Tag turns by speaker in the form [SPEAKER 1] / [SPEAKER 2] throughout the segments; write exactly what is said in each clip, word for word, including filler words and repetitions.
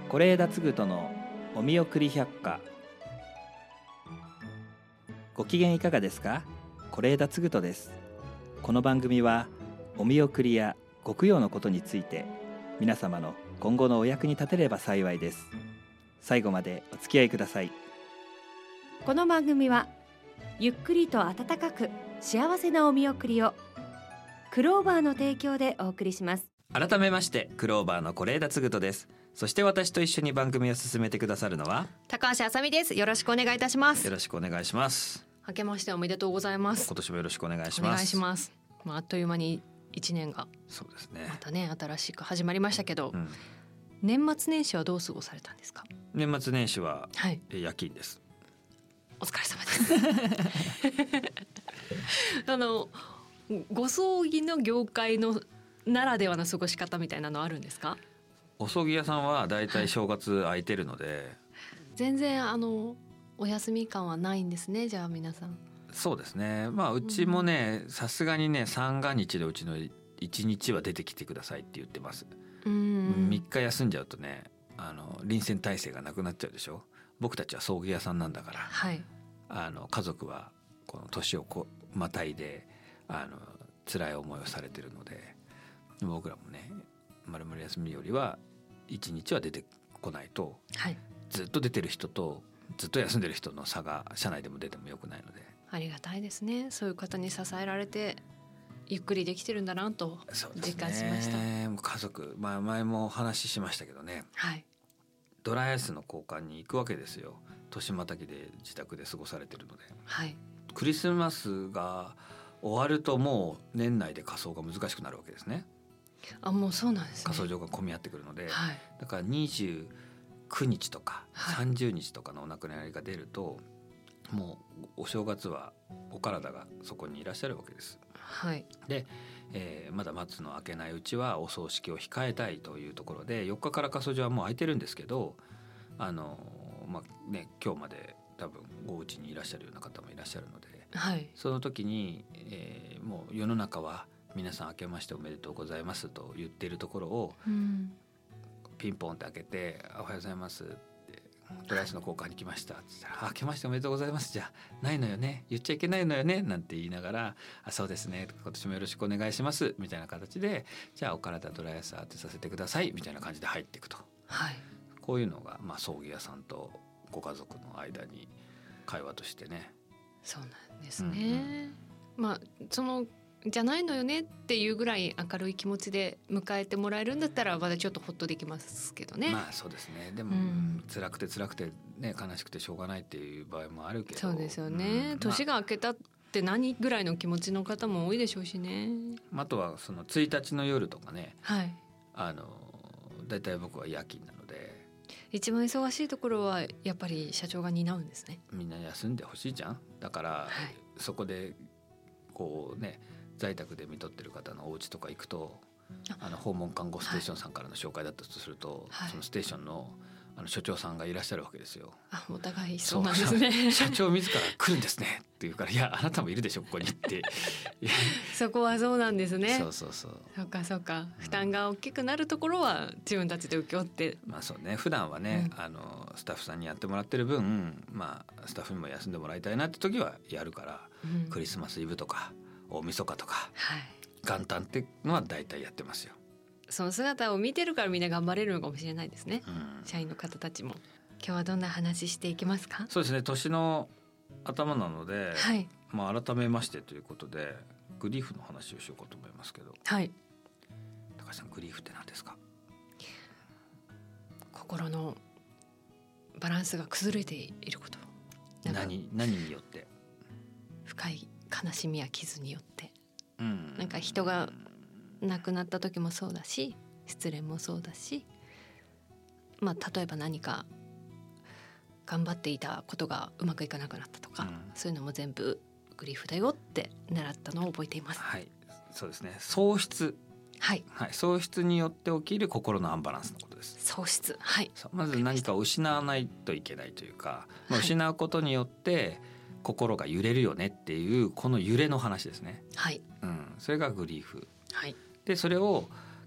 [SPEAKER 1] 是枝嗣人のお見送り百科。ご機嫌いかがですか？是枝嗣人です。この番組はお見送りやご供養のことについて、皆様の今後のお役に立てれば幸いです。最後までお付き合いください。
[SPEAKER 2] この番組はゆっくりと温かく幸せなお見送りを、クローバーの提供でお送りします。
[SPEAKER 1] 改めましてクローバーの是枝嗣人です。そして私と一緒に番組を進めてくださるのは
[SPEAKER 3] 高橋あさみです。よろしくお願いいたします。
[SPEAKER 1] よろしくお願いします。
[SPEAKER 3] 明けましておめでとうございます。
[SPEAKER 1] 今年もよろしくお願いします。
[SPEAKER 3] お願いします。まあ、あっという間にいちねんが
[SPEAKER 1] そうですね、
[SPEAKER 3] またね新しく始まりましたけど、
[SPEAKER 1] うん、
[SPEAKER 3] 年末年始はどう過ごされたんですか？
[SPEAKER 1] 年末年始は、
[SPEAKER 3] はい、
[SPEAKER 1] 夜勤です。
[SPEAKER 3] お疲れ様ですあのご葬儀の業界のならではの過ごし方みたいなのあるんですか？
[SPEAKER 1] お葬儀屋さんはだいたい正月空いてるので、はい、
[SPEAKER 3] 全然あのお休み感はないんですね。じゃあ皆さん。
[SPEAKER 1] そうですね、まあうちもねさすがにね三が日のうちのいちにちは出てきてくださいって言ってます。
[SPEAKER 3] うん
[SPEAKER 1] みっか休んじゃうとね、あの臨戦態勢がなくなっちゃうでしょ。僕たちは葬儀屋さんなんだから、
[SPEAKER 3] はい、あ
[SPEAKER 1] の家族はこの年をこまたいであの辛い思いをされてるので、僕らもねまるまる休みよりはいちにちは出てこないと、
[SPEAKER 3] はい、
[SPEAKER 1] ずっと出てる人とずっと休んでる人の差が社内でも出てもよくないので。
[SPEAKER 3] ありがたいですね。そういう方に支えられてゆっくりできてるんだなと実感しました。
[SPEAKER 1] ね、家族、まあ、前もお話ししましたけどね、
[SPEAKER 3] はい、
[SPEAKER 1] ドライアイスの交換に行くわけですよ。年またぎで自宅で過ごされてるので、
[SPEAKER 3] はい、
[SPEAKER 1] クリスマスが終わるともう年内で仮装が難しくなるわけですね。
[SPEAKER 3] あ、もうそうなんですね。
[SPEAKER 1] 仮装場が混み合ってくるので、
[SPEAKER 3] はい、
[SPEAKER 1] だからにじゅうくにちとかさんじゅうにちとかのお亡くなりが出ると、もうお正月はお体がそこにいらっしゃるわけです。
[SPEAKER 3] はい、で、
[SPEAKER 1] えー、まだ松の明けないうちはお葬式を控えたいというところで、よっかから仮装場はもう空いてるんですけど、あの、まあね、今日まで多分ご家にいらっしゃるような方もいらっしゃるので、
[SPEAKER 3] はい、
[SPEAKER 1] その時に、えー、もう世の中は皆さん明けましておめでとうございますと言っているところを、うん、ピンポンって開けておはようございますってドライアイスの交換に来ましたって言ったら、明けましておめでとうございますじゃないのよね、言っちゃいけないのよねなんて言いながら、あ、そうですね、今年もよろしくお願いしますみたいな形で、じゃあお体ドライアイス当てさせてくださいみたいな感じで入っていくと、
[SPEAKER 3] はい、
[SPEAKER 1] こういうのが、まあ、葬儀屋さんとご家族の間に会話としてね。
[SPEAKER 3] そうなんですね、うんうん、まあそのじゃないのよねっていうぐらい明るい気持ちで迎えてもらえるんだったらまだちょっとほっとできますけどね。
[SPEAKER 1] まあそうですね。でも、うん、辛くて辛くてね悲しくてしょうがないっていう場合もあるけど。
[SPEAKER 3] そうですよね、うん、年が明けたって何ぐらいの気持ちの方も多いでしょうしね。
[SPEAKER 1] あとはそのついたちの夜とかね、
[SPEAKER 3] はい、あ
[SPEAKER 1] のだいたい僕は夜勤なので、
[SPEAKER 3] 一番忙しいところはやっぱり社長が担うんですね。
[SPEAKER 1] みんな休んでほしいじゃん。だから、はい、そこでこうね在宅で見とってる方のお家とか行くと、あの訪問看護ステーションさんからの紹介だったとすると、はい、そのステーション の, あの所長さんがいらっしゃるわけですよ。
[SPEAKER 3] あ、お互いそうなんですね。
[SPEAKER 1] 社長自ら来るんですねって言うから、いやあなたもいるでしょここにって
[SPEAKER 3] そこはそうなんですね。
[SPEAKER 1] そうそうそう。
[SPEAKER 3] そうかそうか、負担が大きくなるところは自分たちで請け負って、
[SPEAKER 1] まあそうね、普段はね、うん、あのスタッフさんにやってもらってる分、まあスタッフにも休んでもらいたいなって時はやるから、うん、クリスマスイブとか大晦日とか、はい、元旦ってのは大体やってますよ。
[SPEAKER 3] その姿を見てるからみんな頑張れるのかもしれないですね、うん、社員の方たちも。今日はどんな話していきますか？
[SPEAKER 1] そうですね、年の頭なので、
[SPEAKER 3] はい、
[SPEAKER 1] まあ、改めましてということでグリーフの話をしようかと思いますけど、
[SPEAKER 3] はい、
[SPEAKER 1] 高橋さん、グリーフって何ですか？
[SPEAKER 3] 心のバランスが崩れていること。
[SPEAKER 1] 何、何によって？
[SPEAKER 3] 深い悲しみや傷によって、
[SPEAKER 1] うん、
[SPEAKER 3] なんか人が亡くなった時もそうだし、失恋もそうだし、まあ、例えば何か頑張っていたことがうまくいかなくなったとか、うん、そういうのも全部グリーフだよって習ったのを覚えています。
[SPEAKER 1] はい、そうですね。喪失、
[SPEAKER 3] はい
[SPEAKER 1] はい、喪失によって起きる心のアンバランスのことです。
[SPEAKER 3] 喪失、はい、
[SPEAKER 1] まず何かを失わないといけないというか、まあ、失うことによって心が揺れるよねっていうこの揺れの話ですね。
[SPEAKER 3] はい、
[SPEAKER 1] うん、それがグリーフ、
[SPEAKER 3] はい、
[SPEAKER 1] でそれを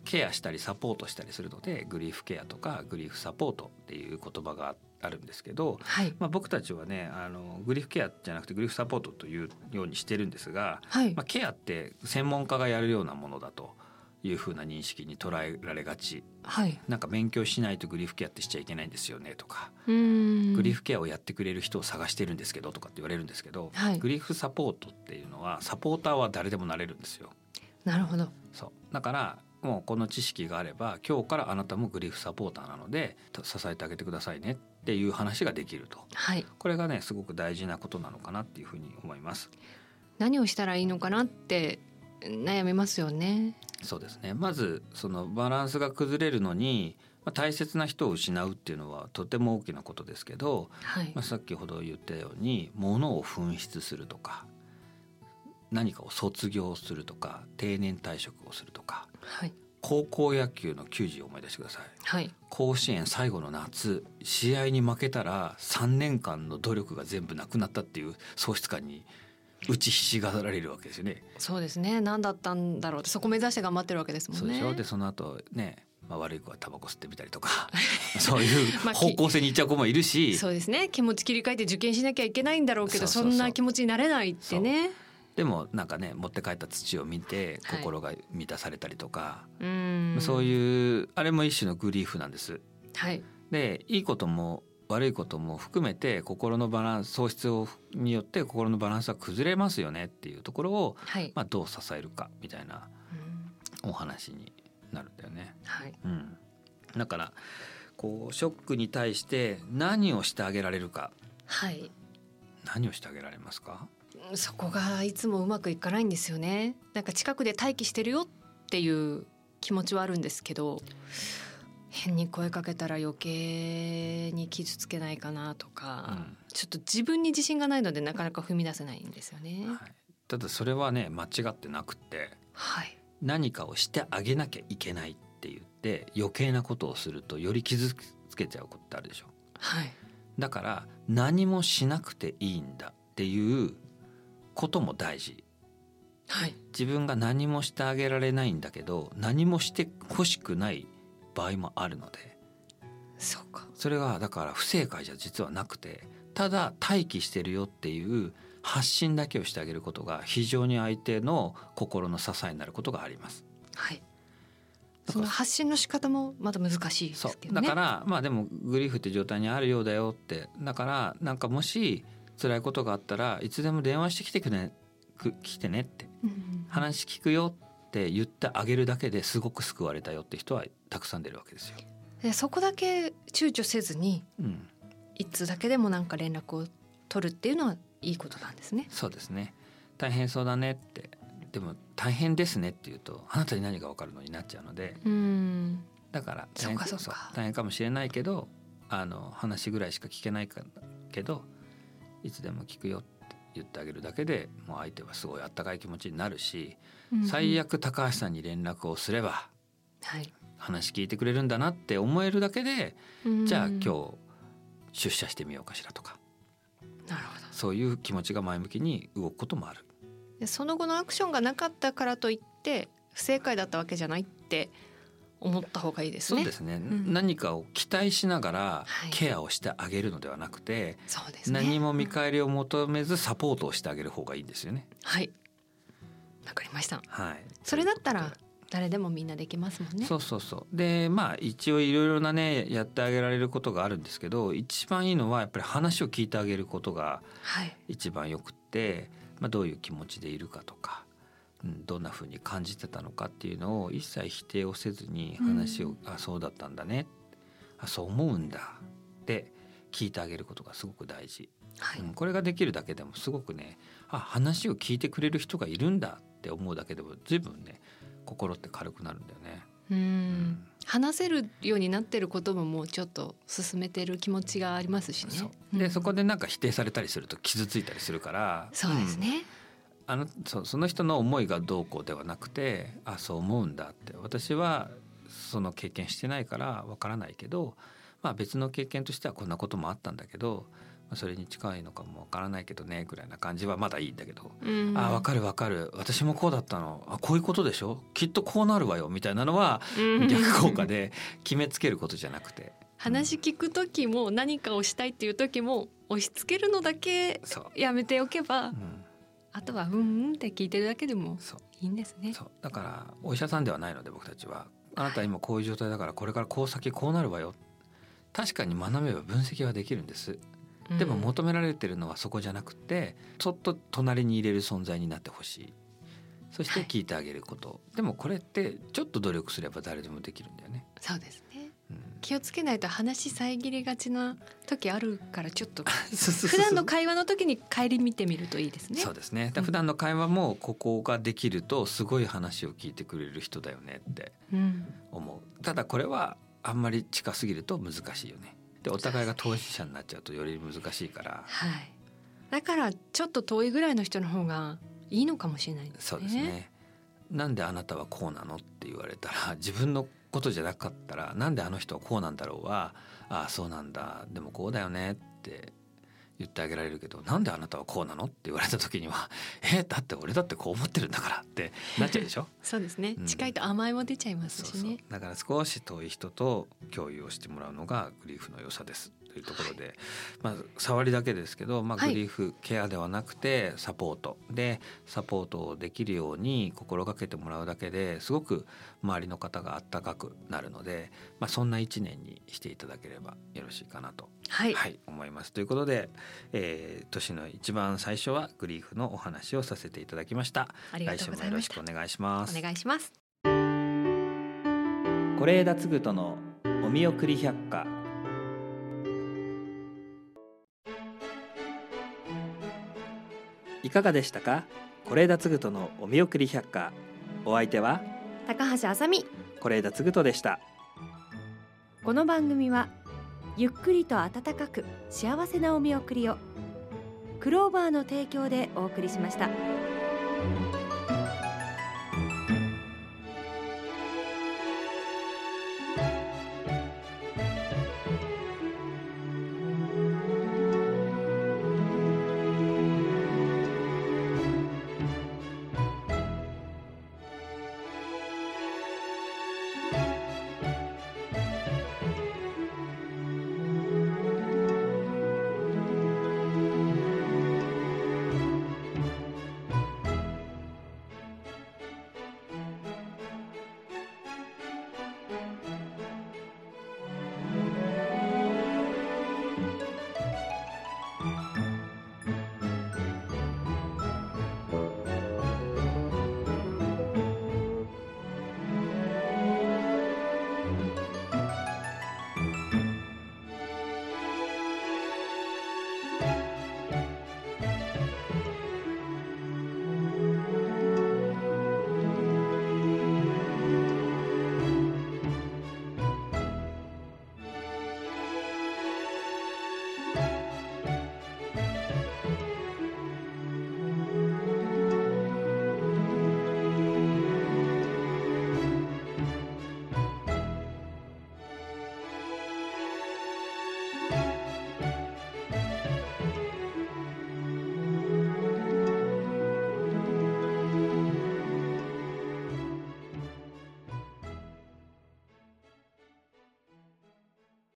[SPEAKER 1] ケアしたりサポートしたりするのでグリーフケアとかグリーフサポートっていう言葉があるんですけど、
[SPEAKER 3] はい、
[SPEAKER 1] まあ、僕たちはねあのグリーフケアじゃなくてグリーフサポートというようにしてるんですが、
[SPEAKER 3] はい、
[SPEAKER 1] まあ、ケアって専門家がやるようなものだというふうな認識に捉えられがち、
[SPEAKER 3] はい、
[SPEAKER 1] なんか勉強しないとグリーフケアってしちゃいけないんですよねとか、
[SPEAKER 3] うーん
[SPEAKER 1] グリーフケアをやってくれる人を探してるんですけどとかって言われるんですけど、
[SPEAKER 3] はい、
[SPEAKER 1] グリーフサポートっていうのはサポーターは誰でもなれるんですよ。
[SPEAKER 3] なるほど。
[SPEAKER 1] そうだからもうこの知識があれば今日からあなたもグリーフサポーターなので支えてあげてくださいねっていう話ができると、
[SPEAKER 3] はい、
[SPEAKER 1] これがねすごく大事なことなのかなっていうふうに思います。
[SPEAKER 3] 何をしたらいいのかなって悩みますよね。
[SPEAKER 1] そうですね。まずそのバランスが崩れるのに、まあ、大切な人を失うっていうのはとても大きなことですけど、
[SPEAKER 3] はい、
[SPEAKER 1] まあ、さっきほど言ったように物を紛失するとか何かを卒業するとか定年退職をするとか、
[SPEAKER 3] はい、
[SPEAKER 1] 高校野球の球児を思い出してください、
[SPEAKER 3] はい、
[SPEAKER 1] 甲子園最後の夏試合に負けたらさんねんかんの努力が全部なくなったっていう喪失感に打ちひしがられるわけですよね。
[SPEAKER 3] そうですね。何だったんだろうってそこ目指して頑張ってるわけですもんね。
[SPEAKER 1] そうでしょ。でその後ね、まあ、悪い子はタバコ吸ってみたりとかそういう方向性に行っちゃう子もいるし、
[SPEAKER 3] そうですね。気持ち切り替えて受験しなきゃいけないんだろうけど、そうそうそう、そんな気持ちになれないってね。
[SPEAKER 1] でもなんかね持って帰った土を見て心が満たされたりとか、
[SPEAKER 3] はい、うん
[SPEAKER 1] そういうあれも一種のグリーフなんです。
[SPEAKER 3] はい、
[SPEAKER 1] でいいことも悪いことも含めて心のバランス喪失によって心のバランスは崩れますよねっていうところを、
[SPEAKER 3] はい、
[SPEAKER 1] まあ、どう支えるかみたいなお話になるんだよね、
[SPEAKER 3] はい
[SPEAKER 1] うん、だからこうショックに対して何をしてあげられるか、
[SPEAKER 3] はい、
[SPEAKER 1] 何をしてあげられますか？
[SPEAKER 3] そこがいつもうまくいかないんですよね。なんか近くで待機してるよっていう気持ちはあるんですけど、変に声かけたら余計に傷つけないかなとか、うん、ちょっと自分に自信がないのでなかなか踏み出せないんですよね、
[SPEAKER 1] はい、ただそれはね間違ってなくて、
[SPEAKER 3] はい、
[SPEAKER 1] 何かをしてあげなきゃいけないって言って余計なことをするとより傷つけちゃうことってあるでしょ、
[SPEAKER 3] はい、
[SPEAKER 1] だから何もしなくていいんだっていうことも大事、
[SPEAKER 3] はい、
[SPEAKER 1] 自分が何もしてあげられないんだけど何もしてほしくない場合もあるので、
[SPEAKER 3] そうか、
[SPEAKER 1] それがだから不正解じゃ実はなくて、ただ待機してるよっていう発信だけをしてあげることが非常に相手の心の支えになることがあります。
[SPEAKER 3] はい、その発信の仕方もまた難しいですけどね。
[SPEAKER 1] そうだからまあでもグリーフって状態にあるようだよって、だからなんかもし辛いことがあったらいつでも電話してきてくれ、来てねって、うんうん、話聞くよって言ってあげるだけですごく救われたよって人はたくさん出るわけですよ。
[SPEAKER 3] でそこだけ躊躇せずに、うん、いつだけでもなんか連絡を取るっていうのはいいことなんですね。
[SPEAKER 1] そうですね。大変そうだねって、でも大変ですねって言うとあなたに何が分かるのになっちゃうので、うんだから大変、そうそう大変かもしれないけどあの話ぐらいしか聞けないかけどいつでも聞くよって言ってあげるだけでもう相手はすごいあったかい気持ちになるし、うんうん、最悪高橋さんに連絡をすれば、はい、話聞いてくれるんだなって思えるだけで、うん、じゃあ今日出社してみようかしらとか、
[SPEAKER 3] なるほど、
[SPEAKER 1] そういう気持ちが前向きに動くこともある。
[SPEAKER 3] でその後のアクションがなかったからといって不正解だったわけじゃないって思った方がいいですね。
[SPEAKER 1] そうですね、うん、何かを期待しながらケアをしてあげるのではなくて、はい、
[SPEAKER 3] そうですね、
[SPEAKER 1] 何も見返りを求めずサポートをしてあげる方がいいんですよね。
[SPEAKER 3] はい、わかりました、
[SPEAKER 1] はい、
[SPEAKER 3] それだったら誰でもみんなできますもんね。
[SPEAKER 1] そうそうそう。でまあ一応いろいろなねやってあげられることがあるんですけど、一番いいのはやっぱり話を聞いてあげることが一番よくって、はい、まあ、どういう気持ちでいるかとか、うん、どんな風に感じてたのかっていうのを一切否定をせずに話を、うん、あそうだったんだね、あそう思うんだって聞いてあげることがすごく大事、はい、うん、これができるだけでもすごくね、あ話を聞いてくれる人がいるんだって思うだけでも随分ね心って軽くなるんだよね。
[SPEAKER 3] うん、うん、話せるようになってることももうちょっと進めてる気持ちがありますしね。
[SPEAKER 1] そうで、うん、そこでなんか否定されたりすると傷ついたりするから、
[SPEAKER 3] そうですね、
[SPEAKER 1] うん、あの そ, その人の思いがどうこうではなくて、あそう思うんだって、私はその経験してないからわからないけど、まあ、別の経験としてはこんなこともあったんだけど、 それに近いのかもわからないけどねぐらいな感じはまだいいんだけど、
[SPEAKER 3] うん、
[SPEAKER 1] あ、分かる分かる、私もこうだったの、あ、こういうことでしょ、きっとこうなるわよみたいなのは逆効果で決めつけることじゃなくて、
[SPEAKER 3] 話聞く時も何かをしたいっていう時も押し付けるのだけやめておけば、うん、あとはうんうんって聞いてるだけでもいいんですね。
[SPEAKER 1] そうだからお医者さんではないので僕たちは、あなた今こういう状態だからこれからこう先こうなるわよ、確かに学べば分析はできるんです。でも求められてるのはそこじゃなくて、ちょっと隣に入れる存在になってほしい、そして聞いてあげること、はい、でもこれってちょっと努力すれば誰でもできるんだよね。
[SPEAKER 3] そうですね、うん、気をつけないと話遮りがちな時あるから、ちょっと普段の会話の時に顧みてみるといいですね。
[SPEAKER 1] そうですね。普段の会話もここができるとすごい話を聞いてくれる人だよねって思う、うん、ただこれはあんまり近すぎると難しいよね。でお互いが当事者になっちゃうとより難しいから、
[SPEAKER 3] はい、だからちょっと遠いぐらいの人の方がいいのかもしれないですね。
[SPEAKER 1] そうですね。なんであなたはこうなのって言われたら、自分のことじゃなかったら、なんであの人はこうなんだろうは、ああそうなんだ、でもこうだよねって言ってあげられるけど、なんであなたはこうなのって言われた時にはえだって俺だってこう思ってるんだからってなっちゃうでしょ
[SPEAKER 3] そうですね、うん、近いと甘えも出ちゃいますしね。
[SPEAKER 1] そうそう、だから少し遠い人と共有をしてもらうのがグリーフの良さですというところで、はい、まあ、触りだけですけど、まあ、グリーフケアではなくてサポートで、サポートをできるように心がけてもらうだけですごく周りの方が温かくなるので、まあ、そんな一年にしていただければよろしいかなと、
[SPEAKER 3] はい
[SPEAKER 1] はい、思います。ということで、えー、年の一番最初はグリーフのお話をさせていただきました。
[SPEAKER 3] ありがとうございました。
[SPEAKER 1] 来週もよろしくお願いします。
[SPEAKER 3] お願いします。
[SPEAKER 1] 是枝嗣人のお見送り百科。いかがでしたか。是枝嗣人のお見送り百科、お相手は
[SPEAKER 2] 高橋あさみ、
[SPEAKER 1] 是枝嗣人でした。
[SPEAKER 2] この番組はゆっくりと温かく幸せなお見送りを、クローバーの提供でお送りしました。